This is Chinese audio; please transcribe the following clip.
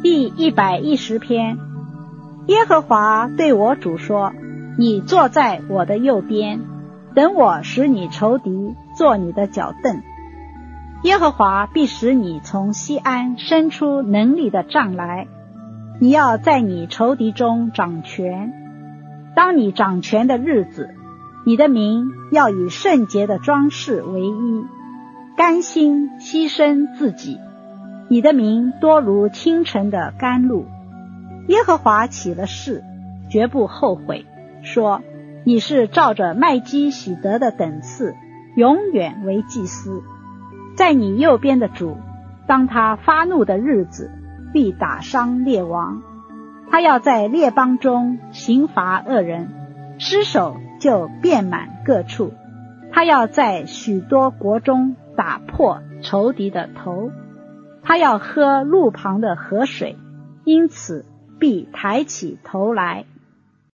第110篇。耶和华对我主说，你坐在我的右边，等我使你仇敌做你的脚凳。耶和华必使你从西安伸出能力的杖来，你要在你仇敌中掌权。当你掌权的日子，你的民要以圣洁的装饰为衣，甘心牺牲自己。你的民多如清晨的甘露。耶和华起了誓，绝不后悔，说，你是照着麦基洗德的等次，永远为祭司。在你右边的主，当他发怒的日子，必打伤列王。他要在列邦中刑罚恶人，尸首就遍满各处。他要在许多国中打破仇敌的头。他要喝路旁的河水，因此必抬起头来。